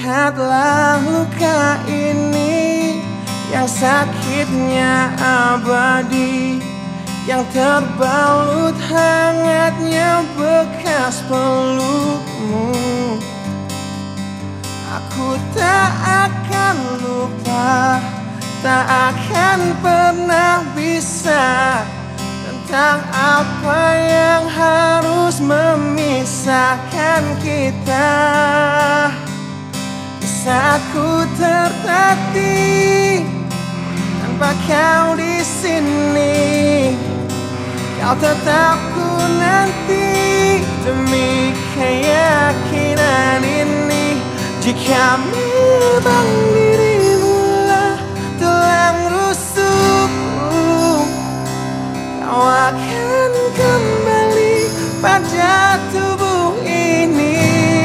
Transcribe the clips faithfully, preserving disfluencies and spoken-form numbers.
Lihatlah luka ini yang sakitnya abadi, yang terbalut hangatnya bekas pelukmu. Aku tak akan lupa, tak akan pernah bisa tentang apa yang harus memisahkan kita. Di saat ku tertatih tanpa kau di sini, kau tetap ku nanti demi keyakinan ini. Jika memang dirimu lah tulang rusukku, kau akan kembali pada tubuh ini.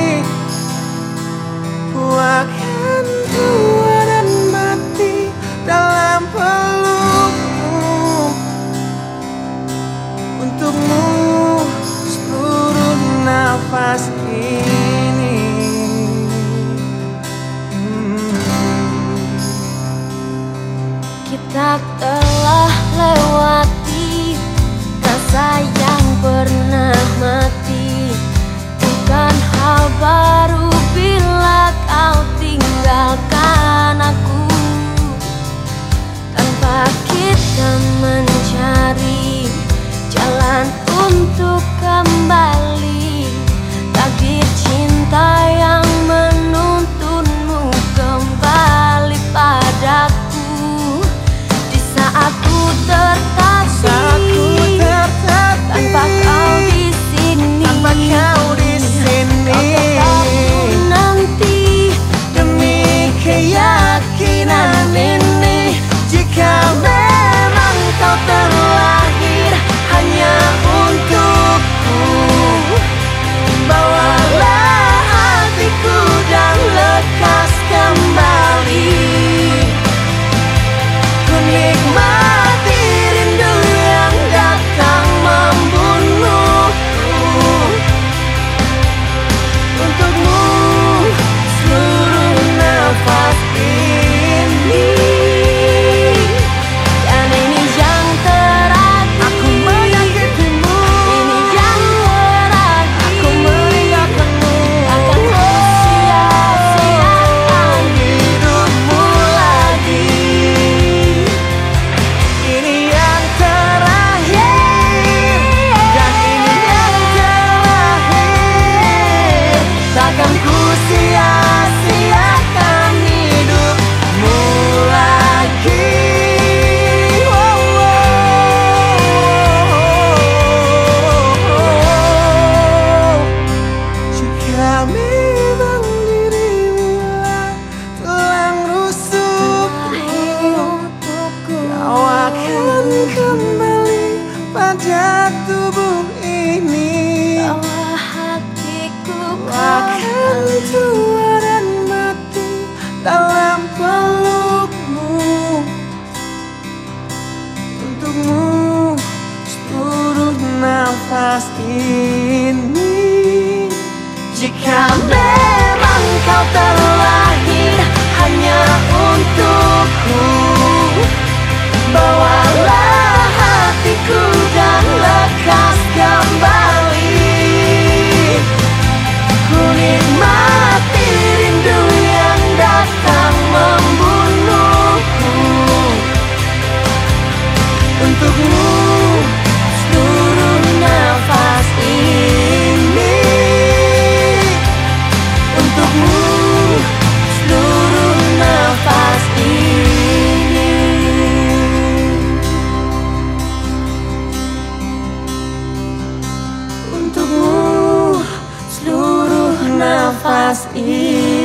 Ku akan tua dan mati dalam pelukmu. Untukmu seluruh nafas ini. hmm. Kita telah lewati rasa yang pernah mati. Bukan hal baru bila kau tinggalkan aku, tanpa kita mencari jalan untuk kembali. Takdir cinta yang menuntunmu kembali padaku. Di saat ku tertatih tanpa kau di sini, tanpa kau di sini, kau tetap nanti demi keyakinan ini. Jika memang kau terlahir hanya untukku, bawalah hatiku dan lekas kembali. Ku nikmati rindu yang datang membunuhku. Untukmu seluruh nafas ini. dan ini yang terakhir. Aku menyakitimu, Ini yang terakhir. aku meninggalkanmu. Akan ku sia-siakan hidupmu lagi. Ini yang terakhir, dan ini yang terakhir. Takkan ku sia-siakan hidupmu lagi. Oh, oh, oh. Jika memang dirimulah tulang rusukku, kau akan kembali pada tubuh ini. Bawa hatiku Ku akan tua dan mati dalam pelukmu. Untukmu seluruh nafas ini. Jika memang kau terlahir hanya untukku, bawalah hatiku dan lekas kembali. Ku nikmati rindu yang datang membunuhku. Untukmu seluruh nafas ini. Untukmu seluruh nafas ini. Untukmu seluruh nafas ini.